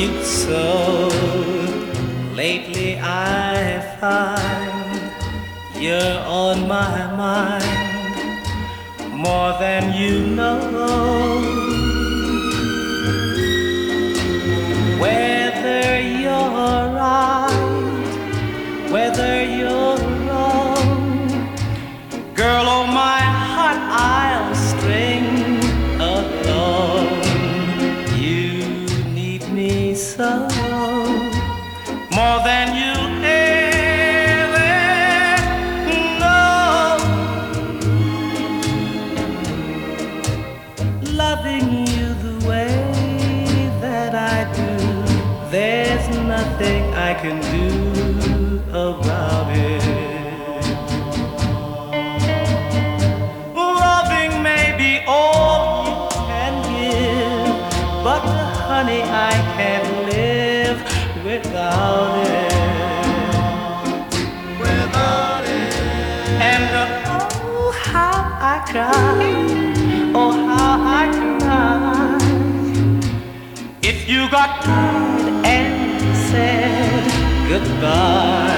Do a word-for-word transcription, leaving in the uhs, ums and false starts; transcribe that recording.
you so. Lately I find you're on my mind more than you know. Whether you're right, whether you're wrong, girl, oh my heart I'll string along. You need me so, more than you ever know. Loving you the way that I do, there's nothing I can do about it. Loving may be all you can give, but honey, I can't live without it. Without it. And oh, how I cry, oh, how I cry, if you got tired and said goodbye.